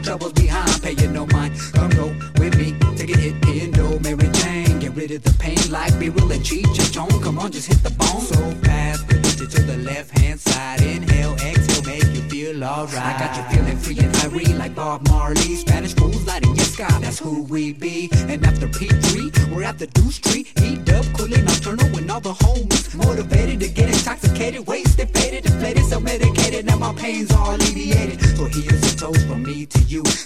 troubles behind. Pay you no mind, come go with me. Take a hit, Indo, Mary Jane. Get rid of the pain like B-Real and Cheech and Chong. Come on, just hit the bone so fast. Push it to the left hand side. Inhale, exhale, make you feel alright. I got you feeling free and irene like Bob Marley. Spanish fools lighting your sky, that's who we be. And after P3, we're at the Deuce Tree. E-dub, cooling nocturnal with all the homies. Motivated to get intoxicated, wasted, faded, deflated, so medicated. Now my pains are alleviated. So here's a toast from me to you.